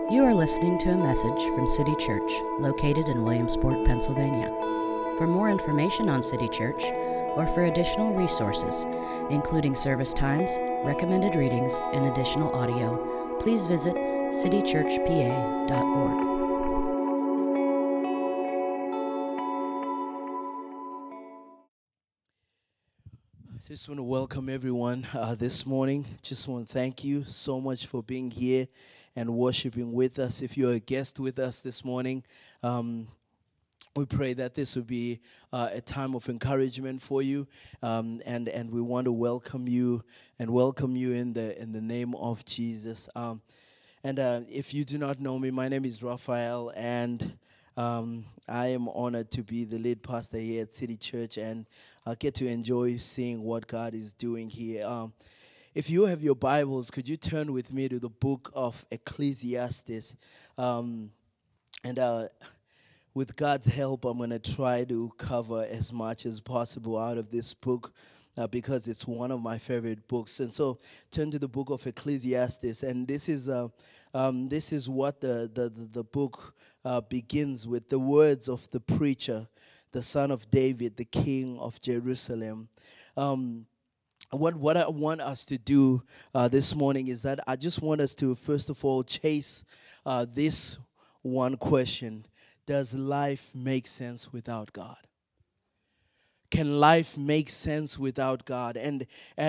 You are listening to a message from City Church, located in Williamsport, Pennsylvania. For more information on City Church, or for additional resources, including service times, recommended readings, and additional audio, please visit citychurchpa.org. Just want to welcome everyone this morning. Just want to thank you so much for being here and worshiping with us. If you're a guest with us this morning, we pray that this will be a time of encouragement for you, and we want to welcome you in the name of Jesus. If you do not know me, my name is Raphael, and I am honored to be the lead pastor here at City Church, and I get to enjoy seeing what God is doing here. If you have your Bibles, could you turn with me to the book of Ecclesiastes? With God's help, I'm going to try to cover as much as possible out of this book because it's one of my favorite books. And so turn to the book of Ecclesiastes, and this is what the book begins with, the words of the preacher, the son of David, the king of Jerusalem. What I want us to do this morning is that I just want us to, first of all, chase this one question. Does life make sense without God? Can life make sense without God? And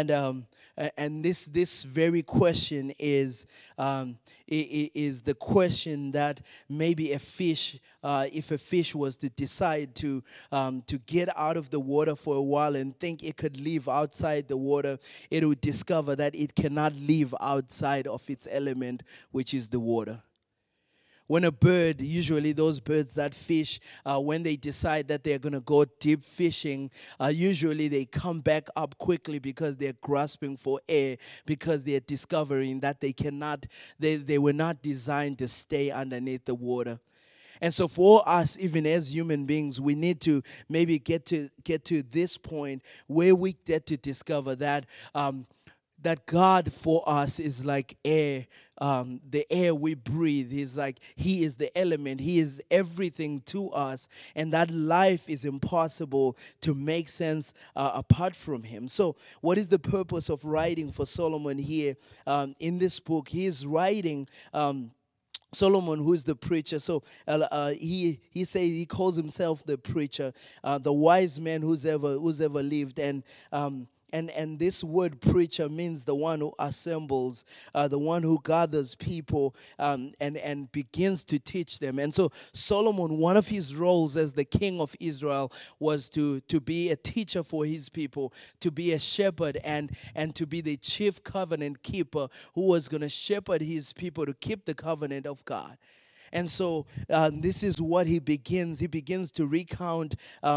this very question is the question that maybe a fish, if a fish was to decide to get out of the water for a while and think it could live outside the water, it would discover that it cannot live outside of its element, which is the water. When a bird, usually those birds that fish, when they decide that they're going to go deep fishing, usually they come back up quickly because they're grasping for air, because they're discovering that they were not designed to stay underneath the water. And so for us, even as human beings, we need to maybe get to this point where we get to discover that that God for us is like air. The air we breathe is like He is the element. He is everything to us. And that life is impossible to make sense apart from Him. So what is the purpose of writing for Solomon here in this book? He is writing... Solomon, who is the preacher, so he calls himself the preacher, the wise man who's ever lived, and this word preacher means the one who assembles, the one who gathers people and begins to teach them. And so Solomon, one of his roles as the king of Israel was to be a teacher for his people, to be a shepherd and to be the chief covenant keeper who was going to shepherd his people to keep the covenant of God. And so this is what he begins. He begins to recount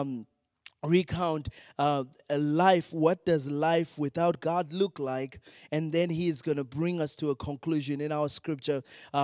a life. What does life without God look like? And then he is going to bring us to a conclusion in our scripture.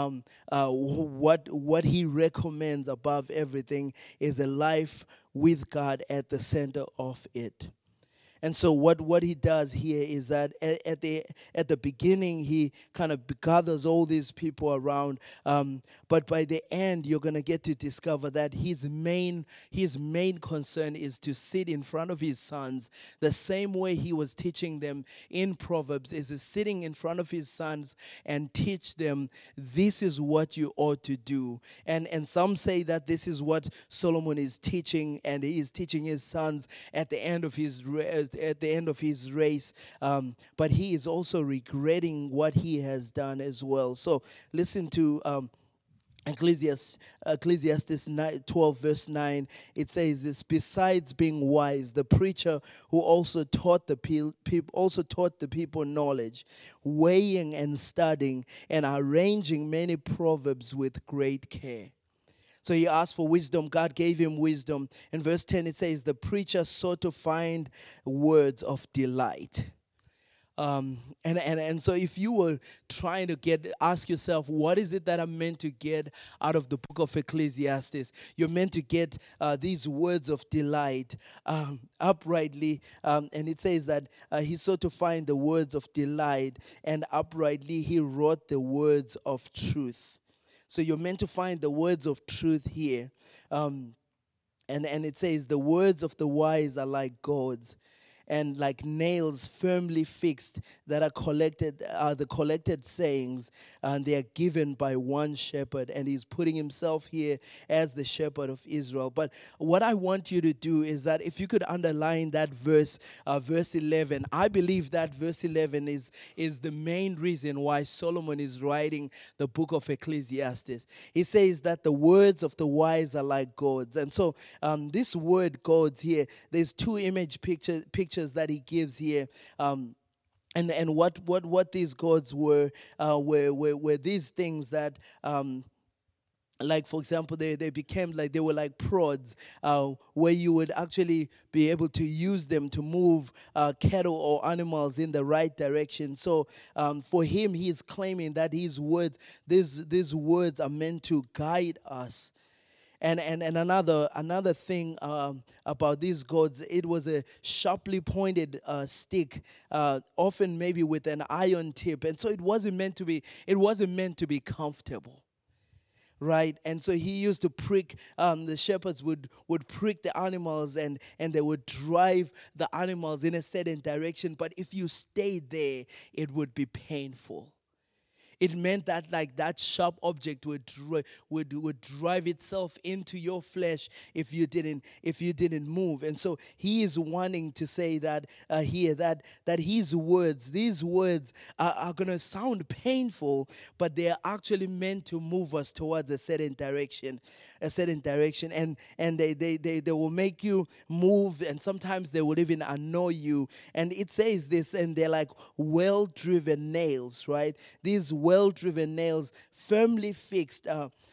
What he recommends above everything is a life with God at the center of it. And so what he does here is that at the beginning, he kind of gathers all these people around. But by the end, you're going to get to discover that his main concern is to sit in front of his sons the same way he was teaching them in Proverbs, is sitting in front of his sons and teach them, this is what you ought to do. And some say that this is what Solomon is teaching, and he is teaching his sons at the end of his race, but he is also regretting what he has done as well. So listen to Ecclesiastes 12 verse 9. It says this: besides being wise, the preacher who also taught the people knowledge, weighing and studying and arranging many proverbs with great care. So he asked for wisdom. God gave him wisdom. In verse 10, it says, the preacher sought to find words of delight. And so if you were trying to ask yourself, what is it that I'm meant to get out of the book of Ecclesiastes? You're meant to get these words of delight uprightly. And it says that he sought to find the words of delight, and uprightly he wrote the words of truth. So you're meant to find the words of truth here. And it says, the words of the wise are like goads, and like nails firmly fixed that are the collected sayings, and they are given by one shepherd, and he's putting himself here as the shepherd of Israel. But what I want you to do is that if you could underline that verse 11, I believe that verse 11 is the main reason why Solomon is writing the book of Ecclesiastes. He says that the words of the wise are like goads. And so this word goads here, there's two image pictures that he gives here. And what these goads were these things that like, for example, they became like, they were like prods, where you would actually be able to use them to move cattle or animals in the right direction. So for him, he's claiming that his words, these words are meant to guide us. And another thing about these goads, it was a sharply pointed stick, often maybe with an iron tip, and so it wasn't meant to be comfortable, right? And so he used to prick. The shepherds would prick the animals, and they would drive the animals in a certain direction. But if you stayed there, it would be painful. It meant that like that sharp object would drive itself into your flesh if you didn't move. And so he is wanting to say that here that these words are going to sound painful, but they are actually meant to move us towards a certain direction, and they will make you move, and sometimes they will even annoy you. And it says this, and they're like well-driven nails, right? These well-driven nails, firmly fixed.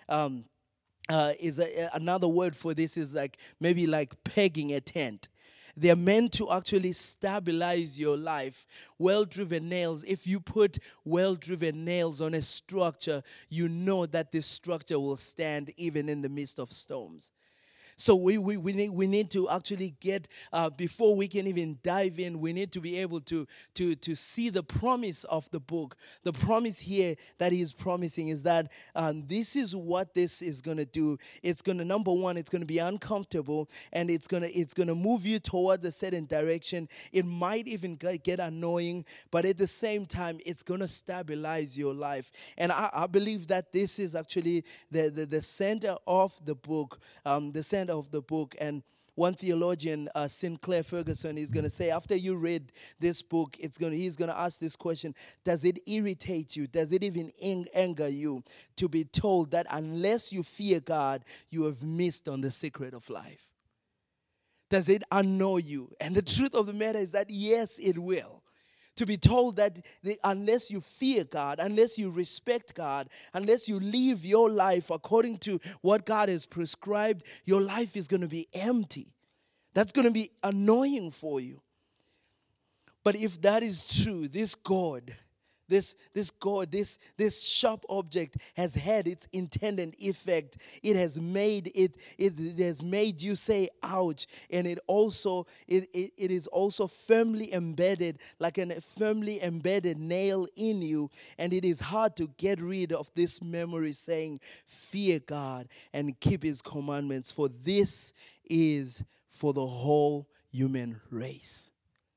Is another word for this is like maybe like pegging a tent. They're meant to actually stabilize your life. Well-driven nails, if you put well-driven nails on a structure, you know that this structure will stand even in the midst of storms. So we need to actually get, before we can even dive in, we need to be able to see the promise of the book. The promise here that he's promising is that this is what this is going to do. It's going to, number one, it's going to be uncomfortable, and it's going to move you towards a certain direction. It might even get annoying, but at the same time, it's going to stabilize your life. And I believe that this is actually the center of the book, of the book. And one theologian, Sinclair Ferguson, is going to say, after you read this book, he's going to ask this question: does it irritate you? Does it even anger you to be told that unless you fear God, you have missed on the secret of life? Does it annoy you? And the truth of the matter is that yes, it will. To be told that unless you fear God, unless you respect God, unless you live your life according to what God has prescribed, your life is going to be empty. That's going to be annoying for you. But if that is true, this God, this sharp object has had its intended effect. It has made you say ouch, and it is also firmly embedded, like a firmly embedded nail in you, and it is hard to get rid of this memory saying, fear God and keep his commandments, for this is for the whole human race.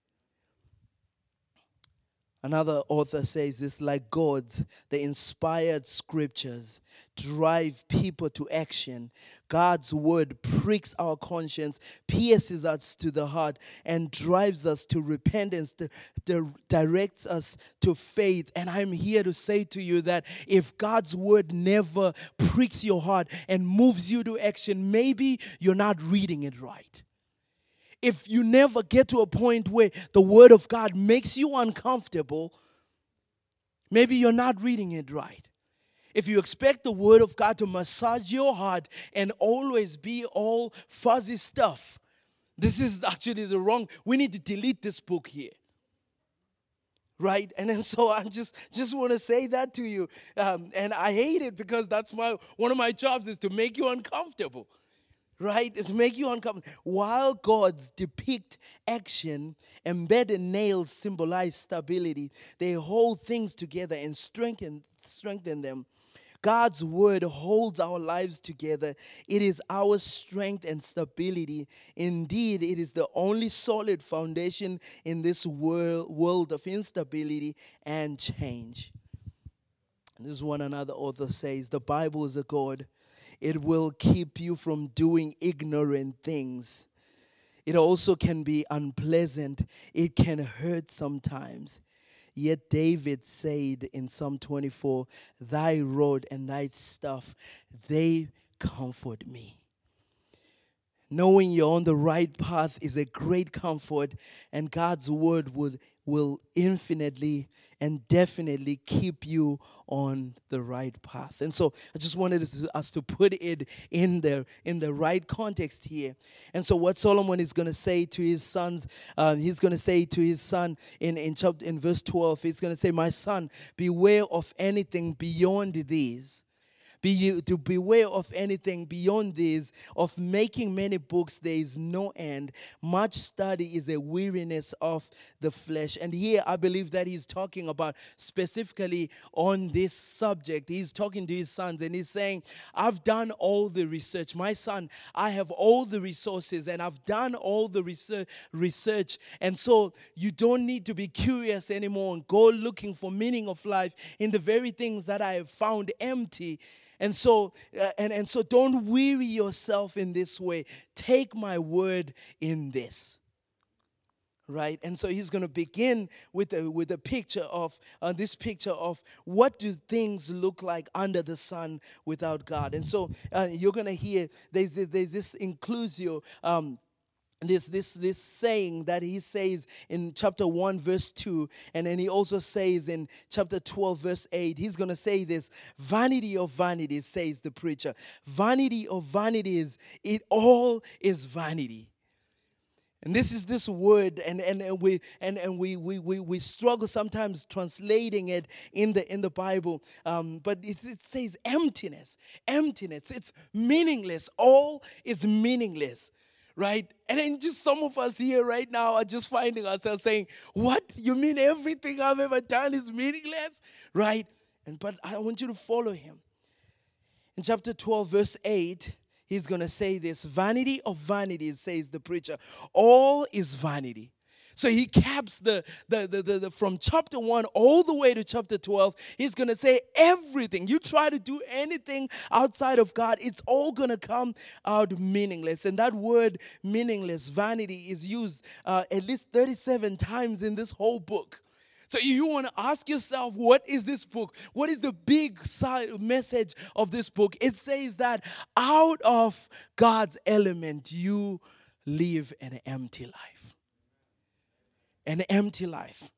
Another author says this: like God's, the inspired scriptures drive people to action. God's word pricks our conscience, pierces us to the heart, and drives us to repentance, directs us to faith. And I'm here to say to you that if God's word never pricks your heart and moves you to action, maybe you're not reading it right. If you never get to a point where the word of God makes you uncomfortable, maybe you're not reading it right. If you expect the word of God to massage your heart and always be all fuzzy stuff, this is actually the wrong. We need to delete this book here. Right? And then so I just want to say that to you. And I hate it because that's one of my jobs is to make you uncomfortable. Right? To make you uncomfortable. While gods depict action, embedded nails symbolize stability. They hold things together and strengthen them. God's word holds our lives together. It is our strength and stability. Indeed, it is the only solid foundation in this world of instability and change. And this is what another author says. The Bible is a God. It will keep you from doing ignorant things. It also can be unpleasant. It can hurt sometimes. Yet David said in Psalm 24, thy rod and thy staff, they comfort me. Knowing you're on the right path is a great comfort, and God's word will infinitely and definitely keep you on the right path. And so I just wanted us to put it in the right context here. And so what Solomon is going to say to his sons, he's going to say to his son in verse 12, he's going to say, my son, beware of anything beyond these. To beware of anything beyond this, of making many books, there is no end. Much study is a weariness of the flesh. And here I believe that he's talking about specifically on this subject. He's talking to his sons and he's saying, I've done all the research. My son, I have all the resources and I've done all the research. And so you don't need to be curious anymore and go looking for meaning of life in the very things that I have found empty. And so, so don't weary yourself in this way. Take my word in this. Right? And so he's going to begin with a picture of, this picture of what do things look like under the sun without God. And so you're going to hear, there's this inclusio, this saying that he says in chapter 1 verse 2, and then he also says in chapter 12 verse 8, he's going to say this, vanity of vanities, says the preacher. Vanity of vanities, it all is vanity. And this is this word, and we struggle sometimes translating it in the Bible, but it says emptiness. It's meaningless. All is meaningless. Right? And then just some of us here right now are just finding ourselves saying, what? You mean everything I've ever done is meaningless? Right? But I want you to follow him. In chapter 12, verse 8, he's going to say this, vanity of vanities, says the preacher. All is vanity. So he caps the from chapter 1 all the way to chapter 12. He's going to say everything. You try to do anything outside of God, it's all going to come out meaningless. And that word meaningless, vanity, is used at least 37 times in this whole book. So you want to ask yourself, what is this book? What is the big message of this book? It says that out of God's element, you live an empty life. An empty life.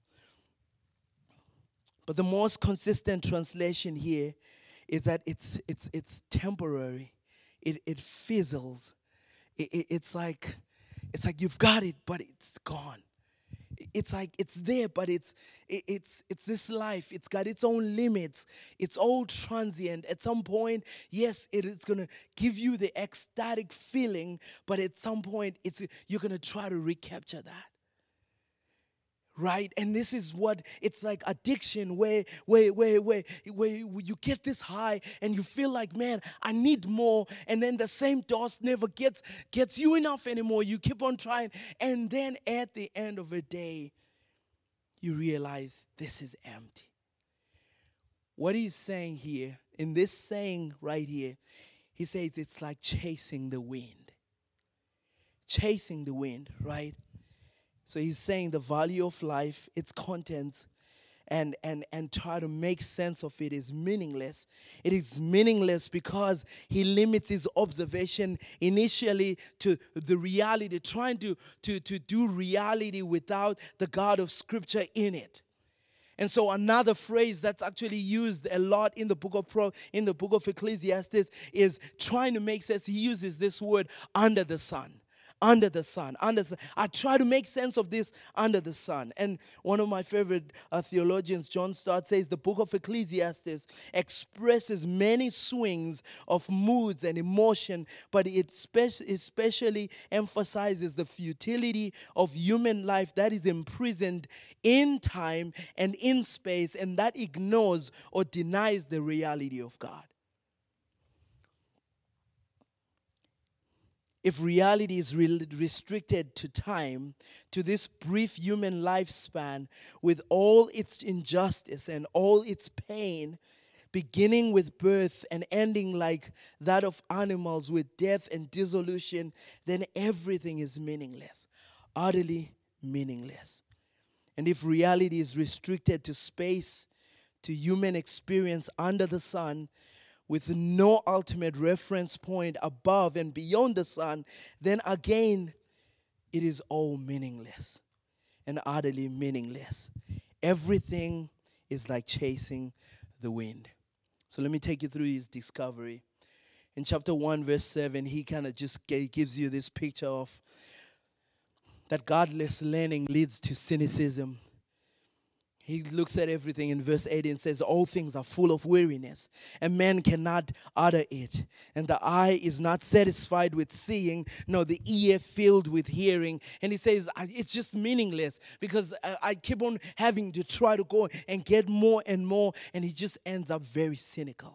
But the most consistent translation here is that it's temporary. It fizzles. It's like you've got it, but it's gone. It's like it's there, but it's this life. It's got its own limits. It's all transient. At some point, yes, it is going to give you the ecstatic feeling, but at some point, you're going to try to recapture that. Right? And this is what it's like addiction, where you get this high and you feel like, man, I need more. And then the same dose never gets you enough anymore. You keep on trying. And then at the end of the day, you realize this is empty. What he's saying here, in this saying right here, he says it's like chasing the wind. Chasing the wind, right? So he's saying the value of life, its contents, and try to make sense of it is meaningless. It is meaningless because he limits his observation initially to the reality, trying to do reality without the God of Scripture in it. And so another phrase that's actually used a lot in the book of Ecclesiastes is trying to make sense. He uses this word, under the sun. Under the sun. I try to make sense of this under the sun. And one of my favorite theologians, John Stott, says the book of Ecclesiastes expresses many swings of moods and emotion, but it especially emphasizes the futility of human life that is imprisoned in time and in space, and that ignores or denies the reality of God. If reality is restricted to time, to this brief human lifespan with all its injustice and all its pain, beginning with birth and ending like that of animals with death and dissolution, then everything is meaningless, utterly meaningless. And if reality is restricted to space, to human experience under the sun, with no ultimate reference point above and beyond the sun, then again, it is all meaningless and utterly meaningless. Everything is like chasing the wind. So let me take you through his discovery. In chapter 1, verse 7, he kind of just gives you this picture of that godless learning leads to cynicism. He looks at everything in verse 8 and says, all things are full of weariness, and man cannot utter it. And the eye is not satisfied with seeing, nor the ear filled with hearing. And he says, it's just meaningless because I keep on having to try to go and get more and more. And he just ends up very cynical.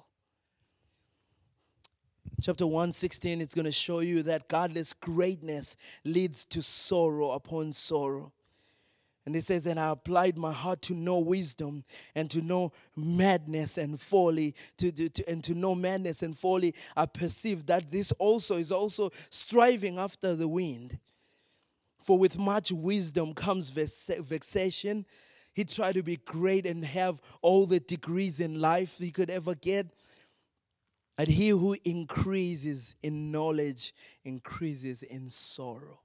Chapter 1:16, it's going to show you that godless greatness leads to sorrow upon sorrow. And he says, and I applied my heart to know wisdom and to know madness and folly. To know madness and folly, I perceived that this also is also striving after the wind. For with much wisdom comes vexation. He tried to be great and have all the degrees in life he could ever get. And he who increases in knowledge increases in sorrow.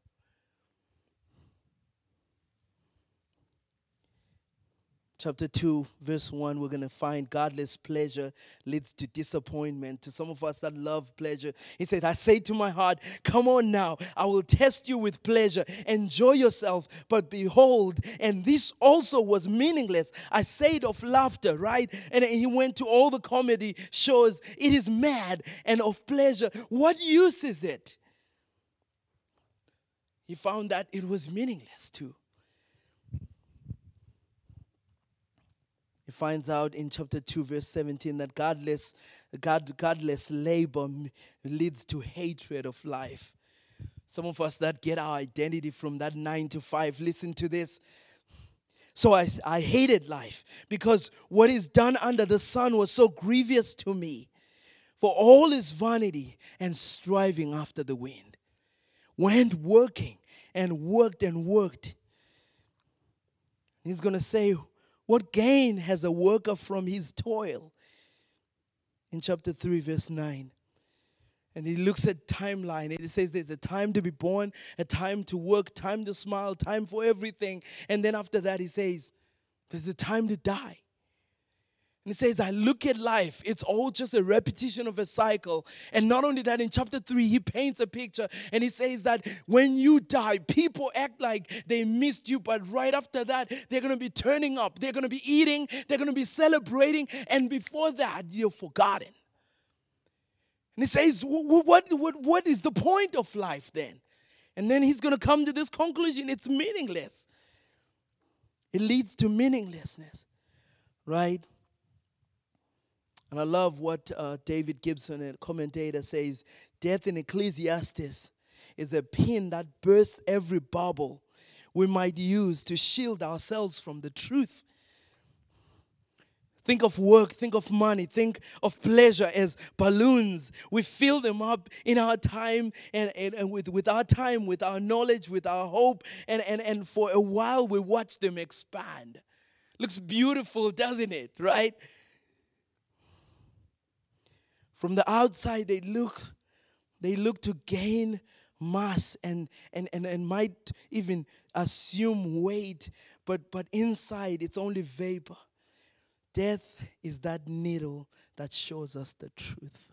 Chapter 2, verse 1, we're going to find godless pleasure leads to disappointment. To some of us that love pleasure, he said, I say to my heart, come on now, I will test you with pleasure. Enjoy yourself. But behold, and this also was meaningless. I said of laughter, right? And he went to all the comedy shows. It is mad. And of pleasure, what use is it? He found that it was meaningless too. He finds out in chapter 2, verse 17, that godless labor leads to hatred of life. Some of us that get our identity from that 9 to 5, listen to this. So I hated life because what is done under the sun was so grievous to me. For all is vanity and striving after the wind. Went working and worked and worked. He's going to say, what gain has a worker from his toil? In chapter 3, verse 9. And he looks at timeline and he says there's a time to be born, a time to work, time to smile, time for everything. And then after that he says there's a time to die. And he says, I look at life, it's all just a repetition of a cycle. And not only that, in chapter 3, he paints a picture and he says that when you die, people act like they missed you, but right after that, they're going to be turning up, they're going to be eating, they're going to be celebrating, and before that, you're forgotten. And he says, what is the point of life then? And then he's going to come to this conclusion, it's meaningless. It leads to meaninglessness, right? And I love what David Gibson, a commentator, says. Death in Ecclesiastes is a pin that bursts every bubble we might use to shield ourselves from the truth. Think of work, think of money, think of pleasure as balloons. We fill them up in our time and with our time, with our knowledge, with our hope. And for a while we watch them expand. Looks beautiful, doesn't it? Right? From the outside, they look to gain mass and might even assume weight, but inside it's only vapor. Death is that needle that shows us the truth.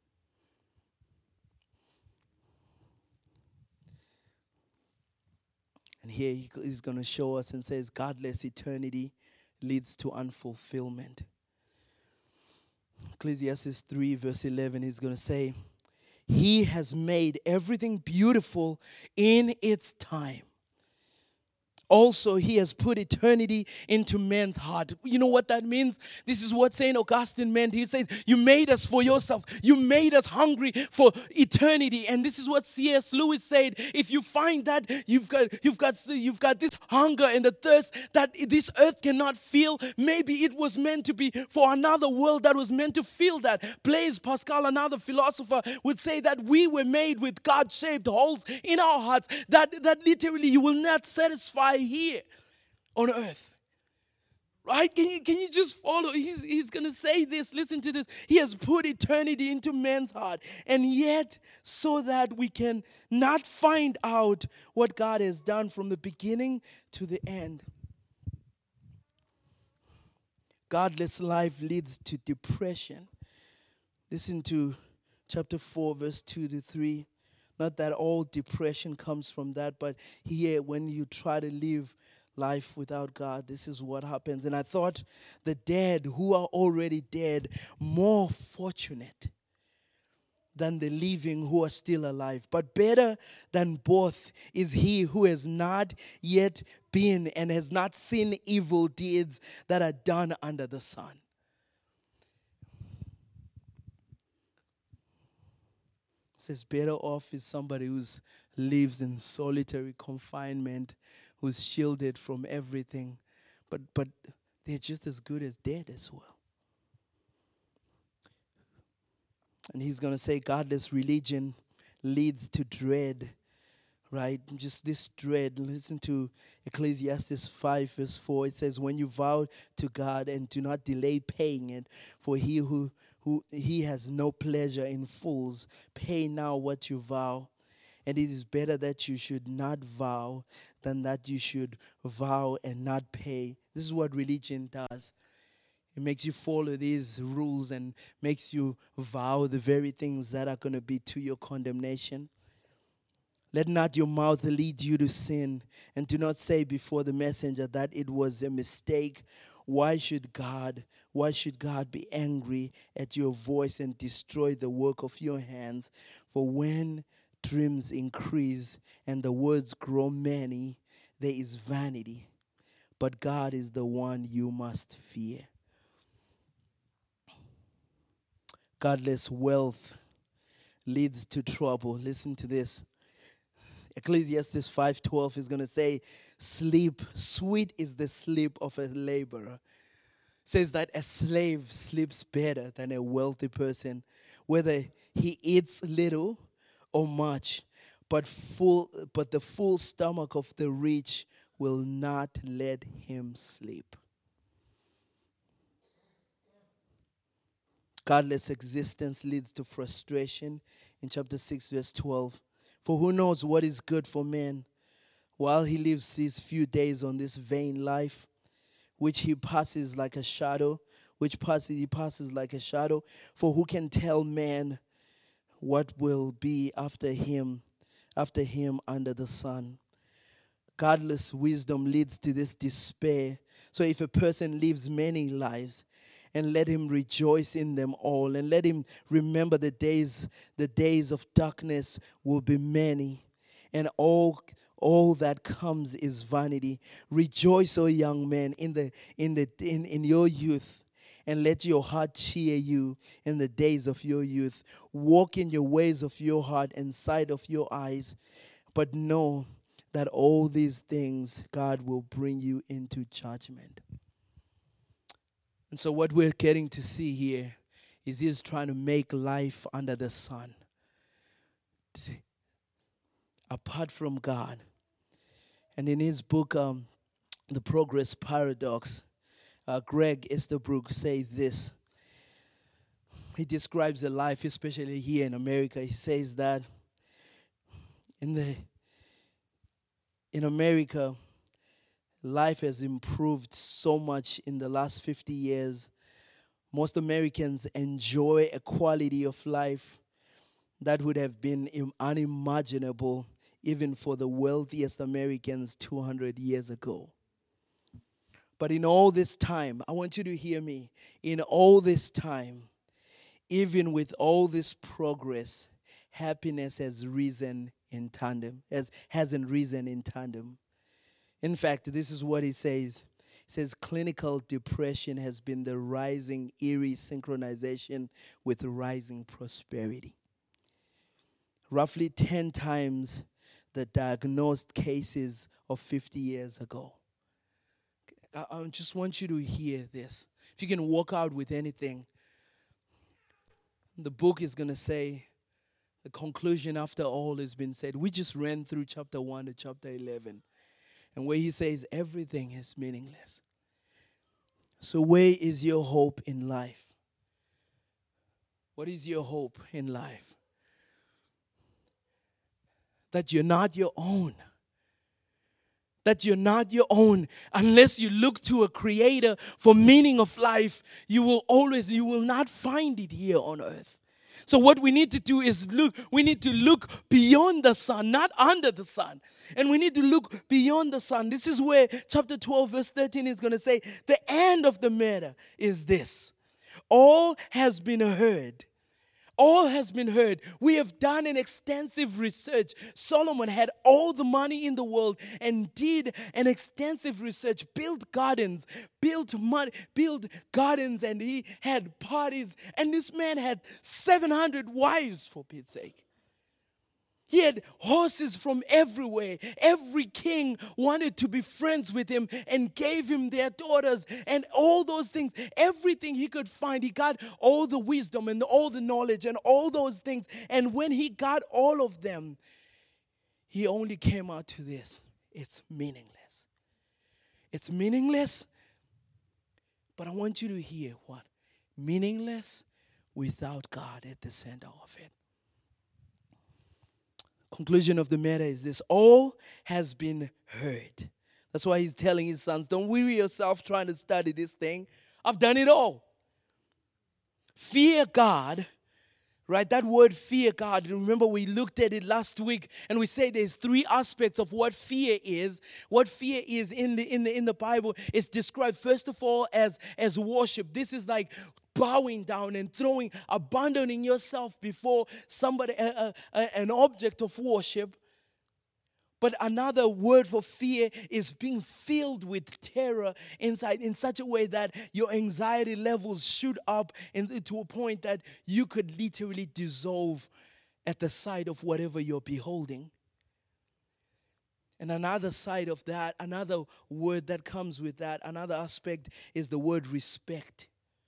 And here he's going to show us and says, godless eternity leads to unfulfillment. Ecclesiastes 3 verse 11 is going to say, he has made everything beautiful in its time. also he has put eternity into man's heart. You know what that means? This is what St. Augustine meant. He said, you made us for yourself. You made us hungry for eternity. And this is what C.S. Lewis said. If you find that you've got this hunger and the thirst that this earth cannot feel, maybe it was meant to be for another world that was meant to feel that. Blaise Pascal, another philosopher, would say that we were made with God-shaped holes in our hearts that literally you will not satisfy here on earth. Right? Can you just follow? He's going to say this. Listen to this. He has put eternity into man's heart. And yet, so that we can not find out what God has done from the beginning to the end. Godless life leads to depression. Listen to chapter 4, verse 2 to 3. Not that all depression comes from that, but here when you try to live life without God, this is what happens. And I thought the dead who are already dead more fortunate than the living who are still alive. But better than both is he who has not yet been and has not seen evil deeds that are done under the sun. It says better off is somebody who lives in solitary confinement, who's shielded from everything, but they're just as good as dead as well. And he's going to say godless religion leads to dread, right? Just this dread. Listen to Ecclesiastes 5 verse 4. It says, when you vow to God and do not delay paying it, for he has no pleasure in fools. Pay now what you vow. And it is better that you should not vow than that you should vow and not pay. This is what religion does. It makes you follow these rules and makes you vow the very things that are going to be to your condemnation. Let not your mouth lead you to sin, and do not say before the messenger that it was a mistake. Why should God be angry at your voice and destroy the work of your hands? For when dreams increase and the words grow many, there is vanity. But God is the one you must fear. Godless wealth leads to trouble. Listen to this. Ecclesiastes 5:12 is going to say, sleep, sweet is the sleep of a laborer. Says that a slave sleeps better than a wealthy person, whether he eats little or much, but the full stomach of the rich will not let him sleep. Godless existence leads to frustration in chapter 6, verse 12. For who knows what is good for man while he lives his few days on this vain life, which he passes like a shadow, he passes like a shadow. For who can tell man what will be after him under the sun? Godless wisdom leads to this despair. So if a person lives many lives, and let him rejoice in them all, and let him remember the days of darkness will be many, and all that comes is vanity. Rejoice, O young man, in your youth, and let your heart cheer you in the days of your youth. Walk in your ways of your heart and sight of your eyes, but know that all these things God will bring you into judgment. And so what we're getting to see here is he's trying to make life under the sun, apart from God. And in his book, The Progress Paradox, Greg Easterbrook says this. He describes a life, especially here in America. He says that in America, life has improved so much in the last 50 years. Most Americans enjoy a quality of life that would have been unimaginable even for the wealthiest Americans 200 years ago. But in all this time, I want you to hear me, in all this time, even with all this progress, happiness has risen in tandem, hasn't risen in tandem. In fact, this is what he says. He says, clinical depression has been the rising eerie synchronization with rising prosperity. Roughly 10 times the diagnosed cases of 50 years ago. I just want you to hear this. If you can walk out with anything, the book is going to say, the conclusion after all has been said. We just ran through chapter 1 to chapter 11. And where he says everything is meaningless. So where is your hope in life? What is your hope in life? That you're not your own. That you're not your own. Unless you look to a creator for meaning of life, you will not find it here on earth. So what we need to do is we need to look beyond the sun, not under the sun. And we need to look beyond the sun. This is where chapter 12 verse 13 is going to say, the end of the matter is this. All has been heard. All has been heard. We have done an extensive research. Solomon had all the money in the world and did an extensive research, built gardens, and he had parties. And this man had 700 wives, for Pete's sake. He had horses from everywhere. Every king wanted to be friends with him and gave him their daughters and all those things. Everything he could find, he got all the wisdom and all the knowledge and all those things. And when he got all of them, he only came out to this. It's meaningless. It's meaningless, but I want you to hear what? Meaningless without God at the center of it. Conclusion of the matter is this. All has been heard. That's why he's telling his sons, don't weary yourself trying to study this thing. I've done it all. Fear God, right? That word fear God, remember we looked at it last week and we say there's 3 aspects of what fear is. What fear is in the Bible is described first of all as worship. This is like bowing down and abandoning yourself before somebody, an object of worship. But another word for fear is being filled with terror inside in such a way that your anxiety levels shoot up to a point that you could literally dissolve at the sight of whatever you're beholding. And another side of that, another word that comes with that, another aspect is the word respect.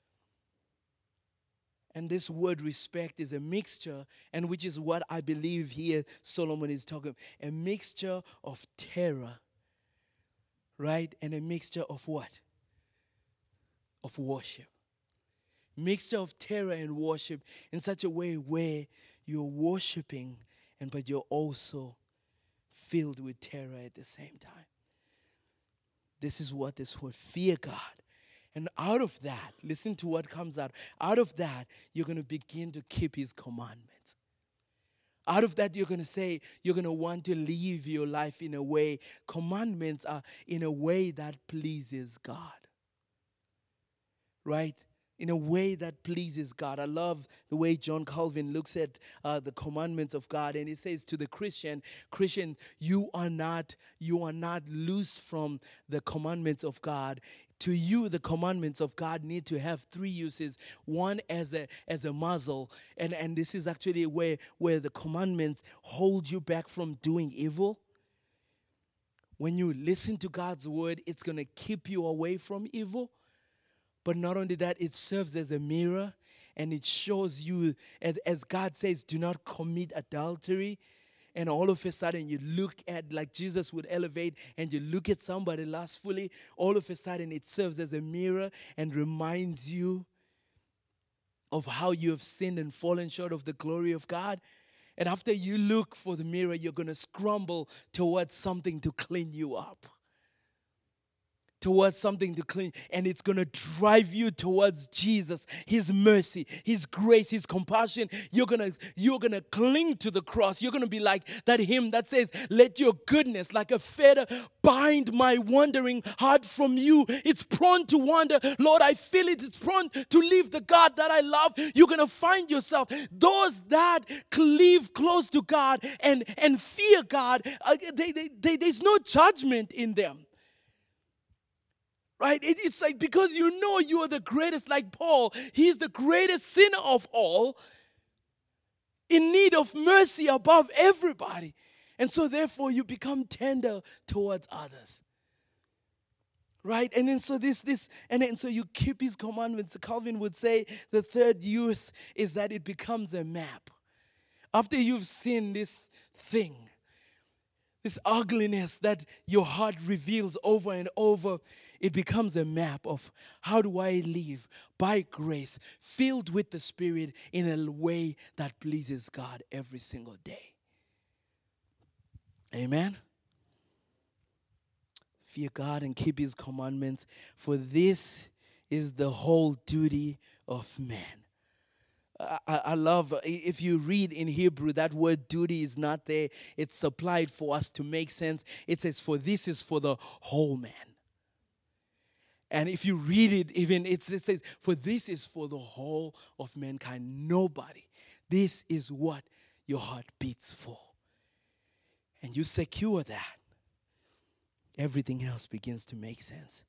And this word respect is a mixture, and which is what I believe here Solomon is talking, a mixture of terror, right? And a mixture of what? Of worship. Mixture of terror and worship in such a way where you're worshiping, but you're also filled with terror at the same time. This is what this word, fear God. And out of that, listen to what comes out. Out of that, you're going to begin to keep his commandments. Out of that, you're going to say, you're going to want to live your life in a way, commandments are in a way that pleases God. Right? In a way that pleases God. I love the way John Calvin looks at the commandments of God, and he says to the Christian, you are not loose from the commandments of God. To you, the commandments of God need to have 3 uses. One as a muzzle, and this is actually where the commandments hold you back from doing evil. When you listen to God's word, it's going to keep you away from evil. But not only that, it serves as a mirror, and it shows you, as God says, do not commit adultery. And all of a sudden you look at, like Jesus would elevate, and you look at somebody lustfully, all of a sudden it serves as a mirror and reminds you of how you have sinned and fallen short of the glory of God. And after you look for the mirror, you're going to scramble towards something to clean you up. towards something to cling, and it's going to drive you towards Jesus, His mercy, His grace, His compassion. You're gonna cling to the cross. You're gonna be like that hymn that says, "Let your goodness, like a fetter, bind my wandering heart from you." It's prone to wander. Lord, I feel it. It's prone to leave the God that I love. You're gonna find yourself. Those that cleave close to God and fear God, there's no judgment in them. Right? It's like, because you know you are the greatest, like Paul, he's the greatest sinner of all, in need of mercy above everybody. And so therefore you become tender towards others. Right? And then so so you keep His commandments. Calvin would say the third use is that it becomes a map. After you've seen this thing, this ugliness that your heart reveals over and over, it becomes a map of how do I live by grace, filled with the Spirit in a way that pleases God every single day. Amen? Fear God and keep His commandments, for this is the whole duty of man. I love, if you read in Hebrew, that word duty is not there. It's supplied for us to make sense. It says, for this is for the whole man. And if you read it, even it says, for this is for the whole of mankind. Nobody. This is what your heart beats for. And you secure that, everything else begins to make sense.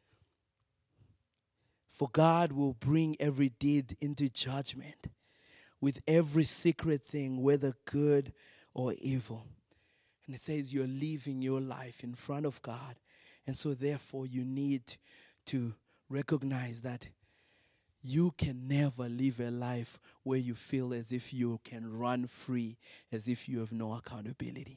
For God will bring every deed into judgment with every secret thing, whether good or evil. And it says you're living your life in front of God. And so therefore you need to recognize that you can never live a life where you feel as if you can run free, as if you have no accountability.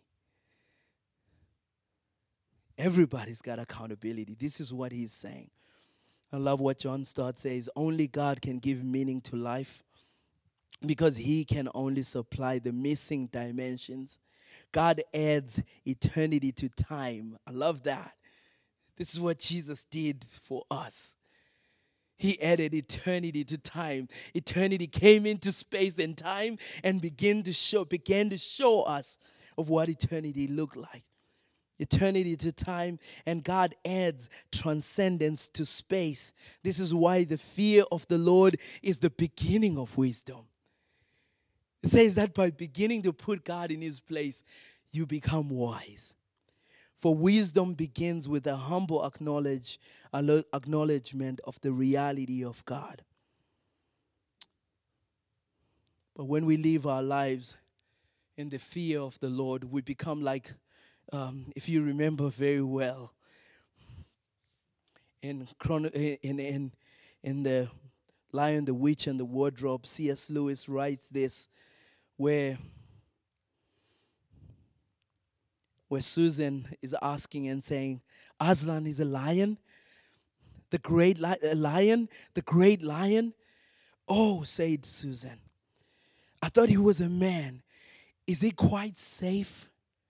Everybody's got accountability. This is what he's saying. I love what John Stott says. Only God can give meaning to life because He can only supply the missing dimensions. God adds eternity to time. I love that. This is what Jesus did for us. He added eternity to time. Eternity came into space and time and began to show us of what eternity looked like. Eternity to time, and God adds transcendence to space. This is why the fear of the Lord is the beginning of wisdom. It says that by beginning to put God in His place, you become wise. For wisdom begins with a humble acknowledgement of the reality of God. But when we live our lives in the fear of the Lord, we become like, if you remember very well, in the Lion, the Witch, and the Wardrobe, C.S. Lewis writes this, where Susan is asking and saying, Aslan is a lion, the great lion, the great lion. Oh, said Susan, I thought he was a man. Is he quite safe?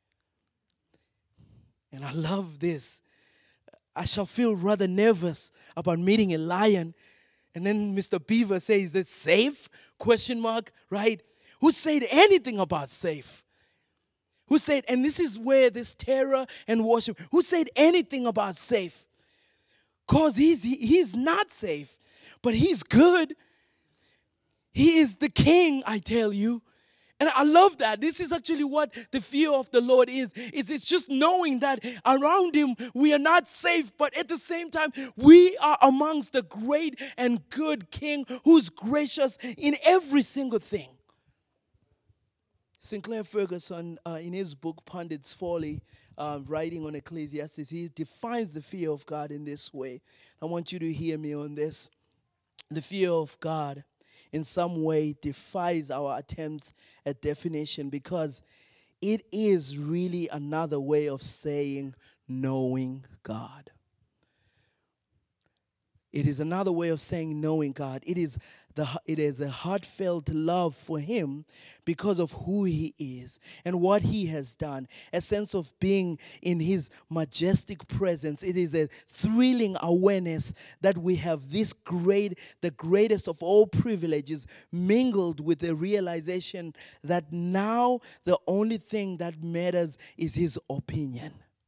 And I love this. I shall feel rather nervous about meeting a lion. And then Mr. Beaver says, is that safe? Question mark, right? Who said anything about safe? Who said, and this is where this terror and worship, who said anything about safe? Because he's not safe, but He's good. He is the King, I tell you. And I love that. This is actually what the fear of the Lord is. It's just knowing that around Him we are not safe, but at the same time we are amongst the great and good King who's gracious in every single thing. Sinclair Ferguson, in his book Pundit's Folly, writing on Ecclesiastes, he defines the fear of God in this way. I want you to hear me on this. The fear of God in some way defies our attempts at definition because it is really another way of saying knowing God. It is another way of saying knowing God. It is It is a heartfelt love for him because of who he is and what he has done. A sense of being in his majestic presence. It is a thrilling awareness that we have the greatest of all privileges, mingled with the realization that now the only thing that matters is his opinion.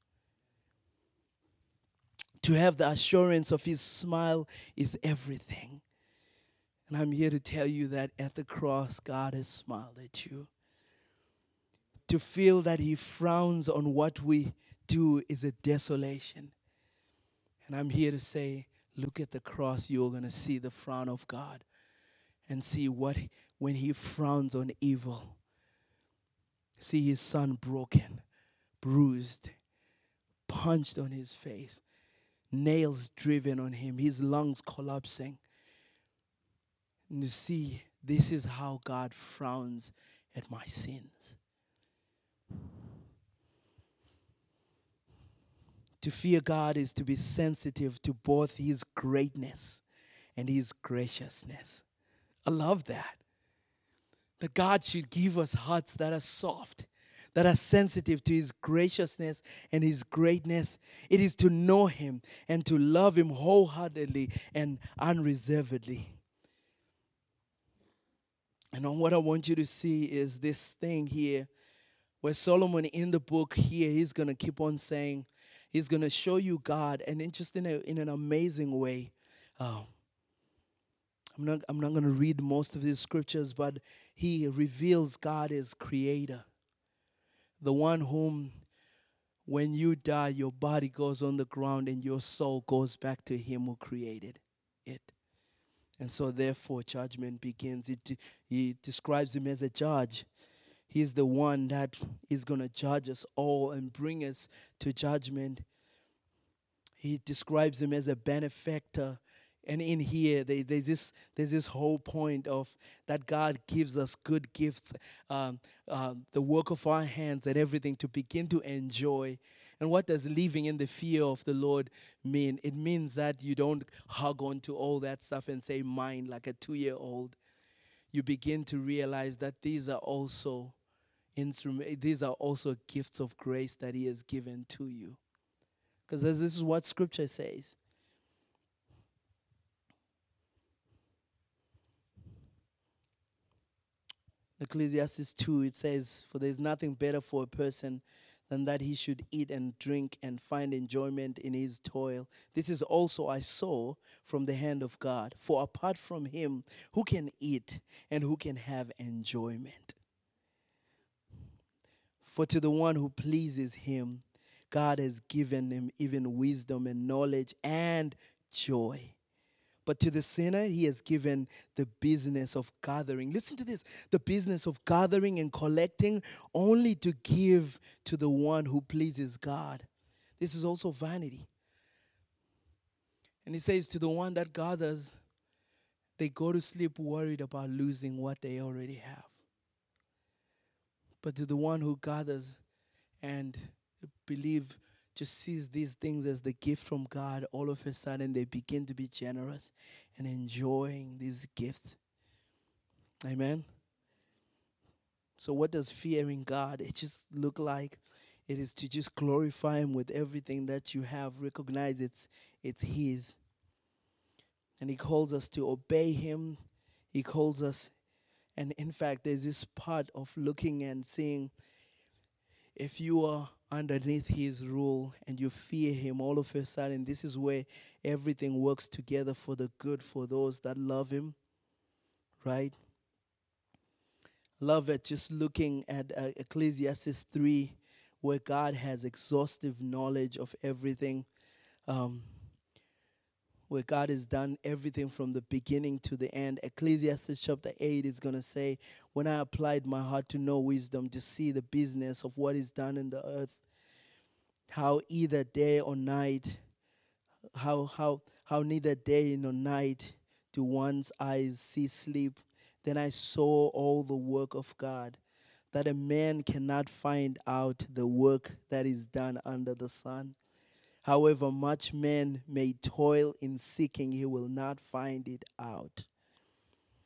To have the assurance of his smile is everything. And I'm here to tell you that at the cross, God has smiled at you. To feel that he frowns on what we do is a desolation. And I'm here to say, look at the cross, you're going to see the frown of God. And see when he frowns on evil. See his son broken, bruised, punched on his face, nails driven on him, his lungs collapsing. And you see, this is how God frowns at my sins. To fear God is to be sensitive to both his greatness and his graciousness. I love that. That God should give us hearts that are soft, that are sensitive to his graciousness and his greatness. It is to know him and to love him wholeheartedly and unreservedly. And what I want you to see is this thing here, where Solomon in the book here, he's going to keep on saying, he's going to show you God, and just in an amazing way. I'm not going to read most of these scriptures, but he reveals God as creator. The one whom, when you die, your body goes on the ground and your soul goes back to him who created it. And so therefore judgment begins. He describes him as a judge. He's the one that is going to judge us all and bring us to judgment. He describes him as a benefactor. And in here, there's this whole point of that God gives us good gifts, the work of our hands and everything to begin to enjoy. And what does living in the fear of the Lord mean? It means that you don't hug on to all that stuff and say mine like a 2-year-old. You begin to realize that these are also gifts of grace that he has given to you. Because this is what Scripture says. Ecclesiastes 2, it says, "For there is nothing better for a person than that he should eat and drink and find enjoyment in his toil. This is also I saw from the hand of God. For apart from him, who can eat and who can have enjoyment? For to the one who pleases him, God has given him even wisdom and knowledge and joy. But to the sinner, he has given the business of gathering." Listen to this. The business of gathering and collecting only to give to the one who pleases God. This is also vanity. And he says to the one that gathers, they go to sleep worried about losing what they already have. But to the one who gathers and just sees these things as the gift from God, all of a sudden they begin to be generous and enjoying these gifts. Amen? So what does fearing God? It just look like it is to just glorify him with everything that you have. Recognize it's his. And he calls us to obey him. He calls us, and in fact, there's this part of looking and seeing if you are underneath his rule and you fear him, all of a sudden, this is where everything works together for the good for those that love him, right? Love it just looking at Ecclesiastes 3, where God has exhaustive knowledge of everything, where God has done everything from the beginning to the end. Ecclesiastes chapter 8 is going to say, "When I applied my heart to know wisdom, to see the business of what is done in the earth, how either day or night, how neither day nor night do one's eyes see sleep. Then I saw all the work of God, that a man cannot find out the work that is done under the sun. However much man may toil in seeking, he will not find it out."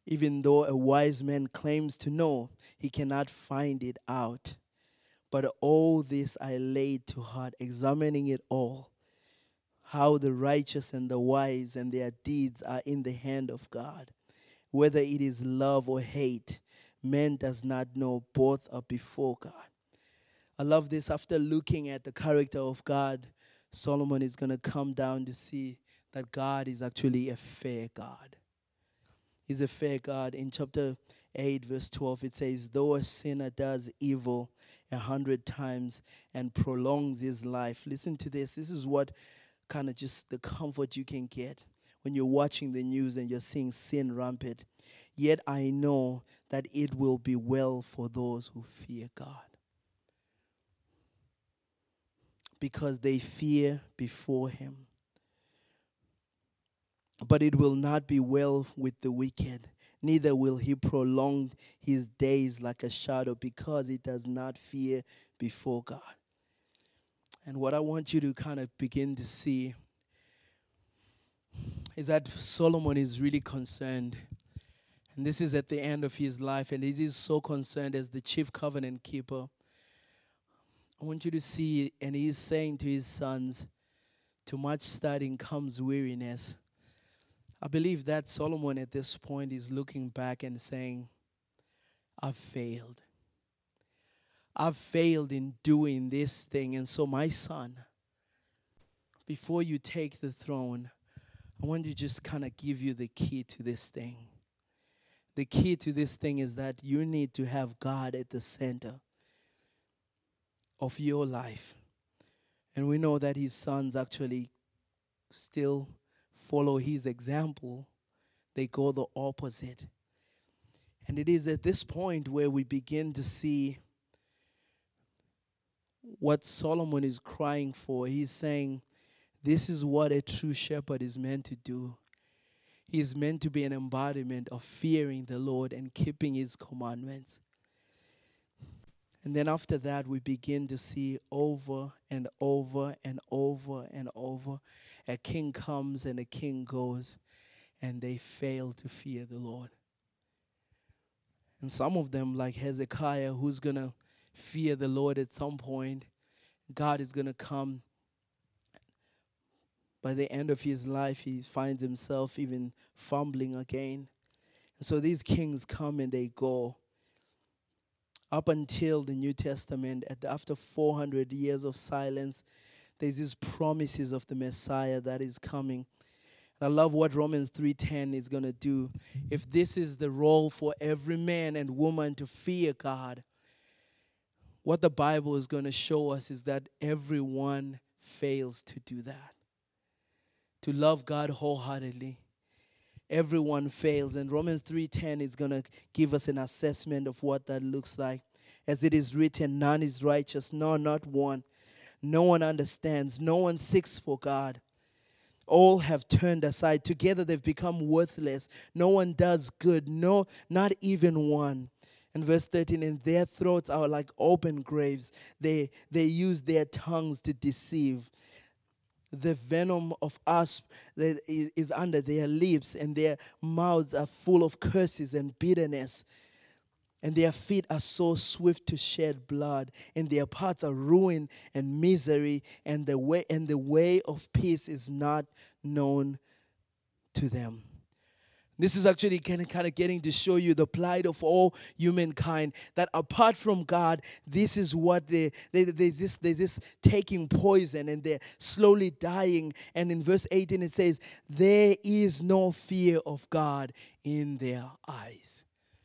Even though a wise man claims to know, he cannot find it out. But all this I laid to heart, examining it all, how the righteous and the wise and their deeds are in the hand of God. Whether it is love or hate, man does not know, both are before God. I love this. After looking at the character of God, Solomon is going to come down to see that God is actually a fair God. He's a fair God. In chapter 8, verse 12, it says, though a sinner does evil 100 times and prolongs his life. Listen to this. This is what kind of just the comfort you can get when you're watching the news and you're seeing sin rampant. Yet I know that it will be well for those who fear God, because they fear before him. But it will not be well with the wicked, neither will he prolong his days like a shadow, because he does not fear before God. And what I want you to kind of begin to see is that Solomon is really concerned. And this is at the end of his life, and he is so concerned as the chief covenant keeper. I want you to see, and he's saying to his sons, too much studying comes weariness. I believe that Solomon at this point is looking back and saying, I've failed. I've failed in doing this thing. And so my son, before you take the throne, I want to just kind of give you the key to this thing. The key to this thing is that you need to have God at the center of your life. And we know that his sons actually still follow his example. They go the opposite. And it is at this point where we begin to see what Solomon is crying for. He's saying, this is what a true shepherd is meant to do. He is meant to be an embodiment of fearing the Lord and keeping his commandments. And then after that, we begin to see over and over and over and over, a king comes and a king goes, and they fail to fear the Lord. And some of them, like Hezekiah, who's going to fear the Lord at some point, God is going to come. By the end of his life, he finds himself even fumbling again. And so these kings come and they go. Up until the New Testament, after 400 years of silence, there's these promises of the Messiah that is coming. And I love what Romans 3:10 is going to do. If this is the role for every man and woman to fear God, what the Bible is going to show us is that everyone fails to do that. To love God wholeheartedly. Everyone fails. And Romans 3:10 is going to give us an assessment of what that looks like. As it is written, none is righteous, no, not one. No one understands. No one seeks for God. All have turned aside. Together they've become worthless. No one does good. No, not even one. And verse 13, and their throats are like open graves. They use their tongues to deceive. The venom of asp that is under their lips, and their mouths are full of curses and bitterness. And their feet are so swift to shed blood, and their paths are ruin and misery, and the way of peace is not known to them. This is actually kind of getting to show you the plight of all humankind, that apart from God, this is what they're just taking poison and they're slowly dying. And in verse 18 it says, there is no fear of God in their eyes.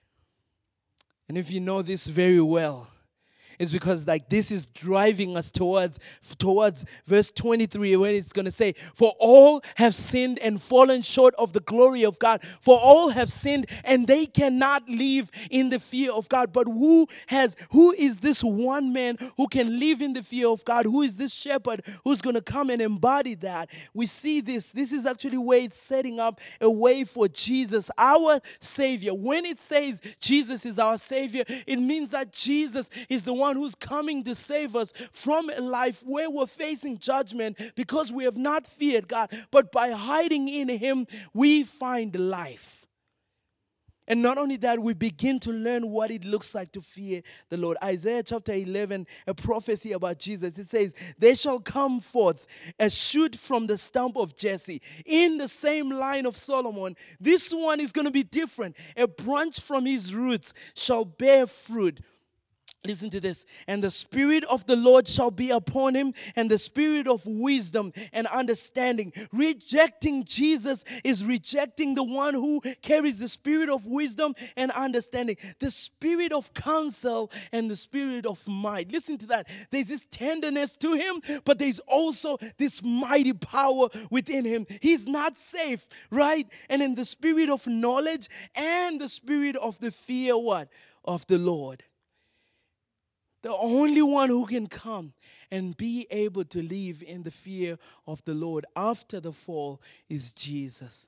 And if you know this very well, it's because like this is driving us towards verse 23, when it's going to say, for all have sinned and fallen short of the glory of God. For all have sinned and they cannot live in the fear of God. But who is this one man who can live in the fear of God? Who is this shepherd who's going to come and embody that? We see this. This is actually where it's setting up a way for Jesus, our Savior. When it says Jesus is our Savior, it means that Jesus is the one who's coming to save us from a life where we're facing judgment because we have not feared God. But by hiding in Him, we find life. And not only that, we begin to learn what it looks like to fear the Lord. Isaiah chapter 11, a prophecy about Jesus. It says, "There shall come forth a shoot from the stump of Jesse." In the same line of Solomon, this one is going to be different. A branch from his roots shall bear fruit. Listen to this. "And the Spirit of the Lord shall be upon him, and the Spirit of wisdom and understanding." Rejecting Jesus is rejecting the one who carries the Spirit of wisdom and understanding, the Spirit of counsel and the Spirit of might. Listen to that. There's this tenderness to him, but there's also this mighty power within him. He's not safe, right? And in the Spirit of knowledge and the Spirit of the fear, what? Of the Lord. The only one who can come and be able to live in the fear of the Lord after the fall is Jesus.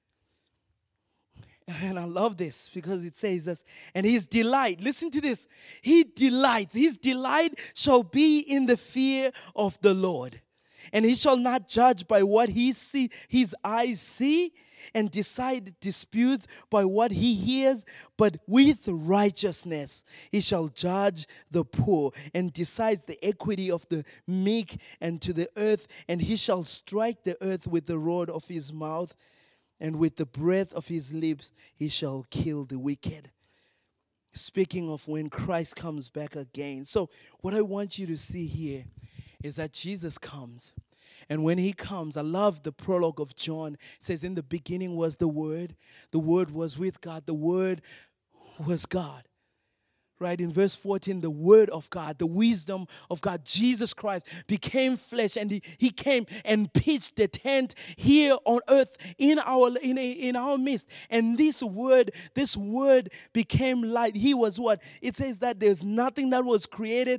And I love this because it says this. "And his delight," listen to this, "he delights, his delight shall be in the fear of the Lord. And he shall not judge by what his eyes see, and decide disputes by what he hears, but with righteousness he shall judge the poor, and decide the equity of the meek and to the earth. And he shall strike the earth with the rod of his mouth, and with the breath of his lips he shall kill the wicked." Speaking of when Christ comes back again. So what I want you to see here is that Jesus comes. And when he comes, I love the prologue of John. It says, "In the beginning was the Word was with God, the Word was God." Right, in verse 14, the Word of God, the wisdom of God, Jesus Christ became flesh, and he came and pitched the tent here on earth in our midst. And this word became light. He was what? It says that there's nothing that was created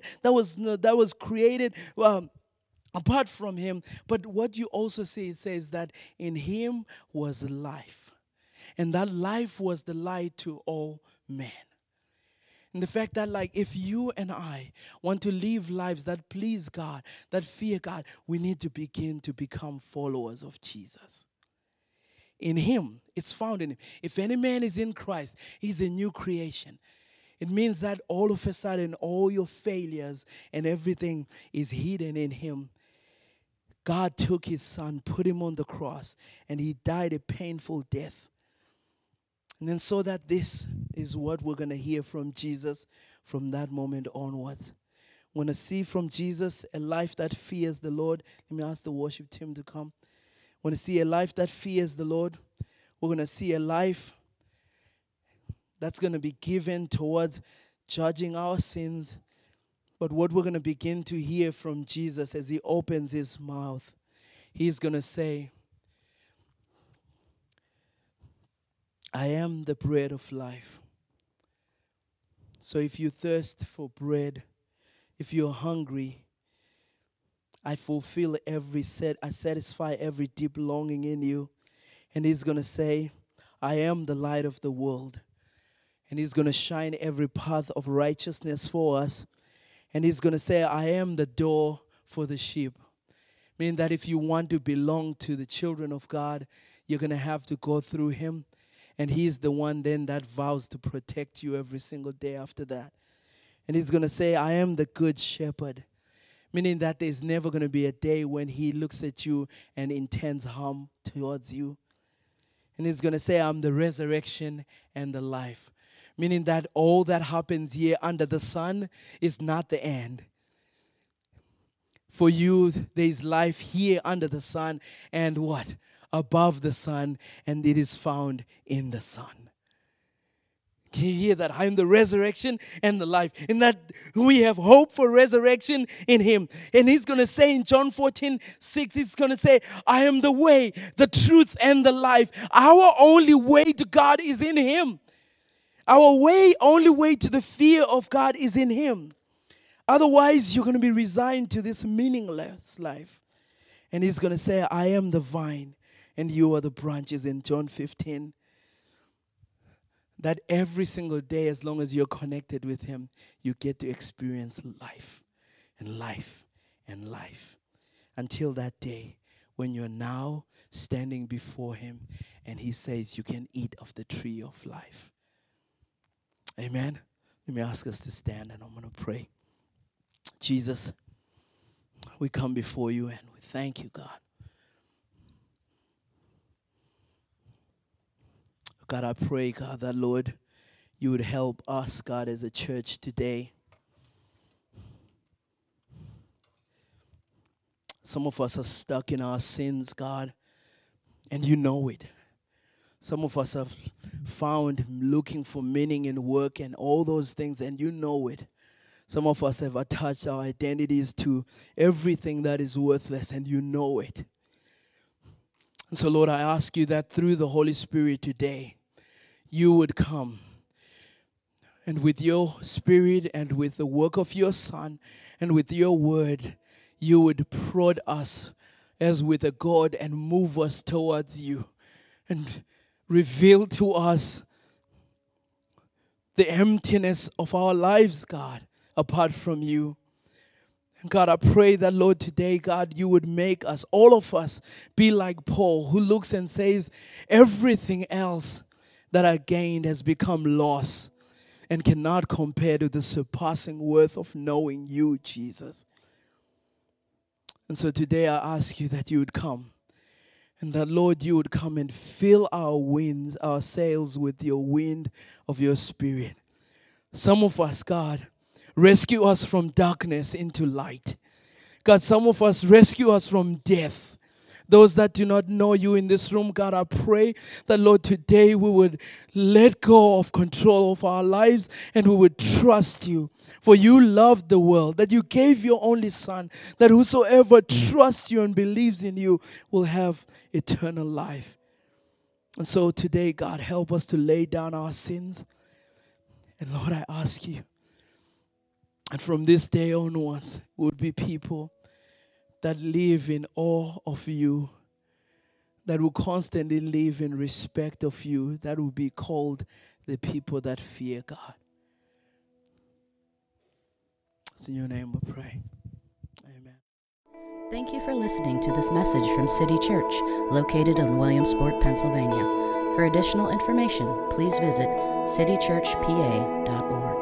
apart from him. But what you also see, it says that in him was life. And that life was the light to all men. And the fact that, like, if you and I want to live lives that please God, that fear God, we need to begin to become followers of Jesus. In him, it's found in him. If any man is in Christ, he's a new creation. It means that all of a sudden, all your failures and everything is hidden in him. God took his son, put him on the cross, and he died a painful death. And then so that this is what we're going to hear from Jesus from that moment onwards. We're going to see from Jesus a life that fears the Lord. Let me ask the worship team to come. We're going to see a life that fears the Lord. We're going to see a life that's going to be given towards judging our sins. But what we're going to begin to hear from Jesus as he opens his mouth, he's going to say, "I am the bread of life." So if you thirst for bread, if you're hungry, I satisfy every deep longing in you. And he's going to say, "I am the light of the world." And he's going to shine every path of righteousness for us. And he's going to say, "I am the door for the sheep." Meaning that if you want to belong to the children of God, you're going to have to go through him. And he's the one then that vows to protect you every single day after that. And he's going to say, "I am the good shepherd." Meaning that there's never going to be a day when he looks at you and intends harm towards you. And he's going to say, "I'm the resurrection and the life." Meaning that all that happens here under the sun is not the end. For you, there is life here under the sun and what? Above the sun, and it is found in the Son. Can you hear that? I am the resurrection and the life. In that we have hope for resurrection in him. And he's going to say in John 14:6, he's going to say, "I am the way, the truth, and the life." Our only way to God is in him. Our only way to the fear of God is in him. Otherwise, you're going to be resigned to this meaningless life. And he's going to say, "I am the vine, and you are the branches," in John 15. That every single day, as long as you're connected with him, you get to experience life and life and life. Until that day when you're now standing before him and he says you can eat of the tree of life. Amen. Let me ask us to stand and I'm going to pray. Jesus, we come before you and we thank you, God. God, I pray, God, that, Lord, you would help us, God, as a church today. Some of us are stuck in our sins, God, and you know it. Some of us have found looking for meaning in work and all those things, and you know it. Some of us have attached our identities to everything that is worthless, and you know it. And so, Lord, I ask you that through the Holy Spirit today, you would come. And with your Spirit and with the work of your Son and with your word, you would prod us as with a God and move us towards you and reveal to us the emptiness of our lives, God, apart from you. And God, I pray that, Lord, today, God, you would make us, all of us, be like Paul, who looks and says, everything else that I gained has become loss and cannot compare to the surpassing worth of knowing you, Jesus. And so today I ask you that you would come. And that, Lord, you would come and fill our winds, our sails with your wind of your Spirit. Some of us, God, rescue us from darkness into light. God, some of us rescue us from death. Those that do not know you in this room, God, I pray that, Lord, today we would let go of control of our lives and we would trust you. For you loved the world, that you gave your only Son, that whosoever trusts you and believes in you will have eternal life. And so today, God, help us to lay down our sins. And Lord, I ask you, and from this day onwards, we would be people that live in awe of you, that will constantly live in respect of you, that will be called the people that fear God. It's in your name we pray. Amen. Thank you for listening to this message from City Church, located in Williamsport, Pennsylvania. For additional information, please visit citychurchpa.org.